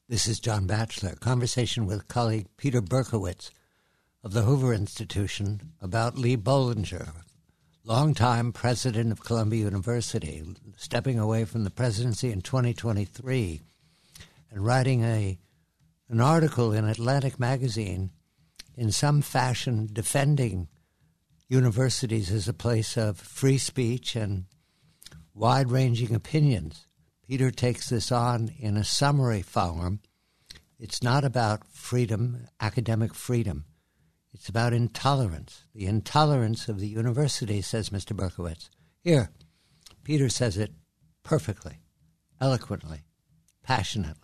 This is John Batchelor, conversation with colleague Peter Berkowitz of the Hoover Institution about Lee Bollinger, longtime president of Columbia University, stepping away from the presidency in 2023 and writing an article in Atlantic Magazine in some fashion defending universities as a place of free speech and wide-ranging opinions. Peter takes this on in a summary form. It's not about freedom, academic freedom. It's about intolerance, the intolerance of the university, says Mr. Berkowitz. Here, Peter says it perfectly, eloquently, passionately.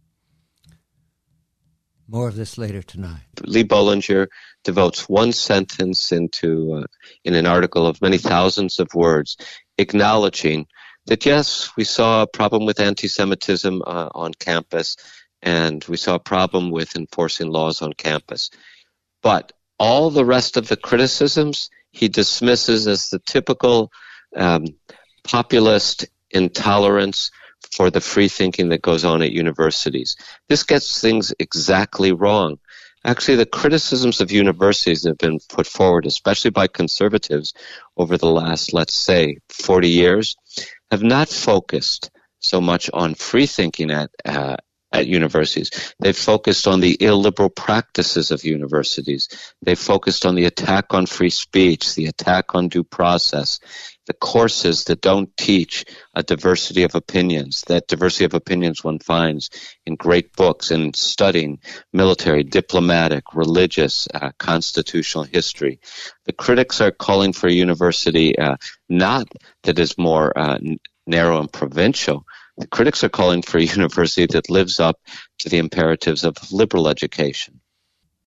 More of this later tonight. Lee Bollinger devotes one sentence in an article of many thousands of words, acknowledging that, yes, we saw a problem with anti-Semitism on campus, and we saw a problem with enforcing laws on campus. But all the rest of the criticisms he dismisses as the typical populist intolerance for the free thinking that goes on at universities. This gets things exactly wrong. Actually, the criticisms of universities that have been put forward, especially by conservatives over the last, let's say, 40 years, have not focused so much on free thinking at universities. They've focused on the illiberal practices of universities. They've focused on the attack on free speech, the attack on due process, the courses that don't teach a diversity of opinions, that diversity of opinions one finds in great books and studying military, diplomatic, religious, constitutional history. The critics are calling for a university not that is more narrow and provincial. The critics are calling for a university that lives up to the imperatives of liberal education.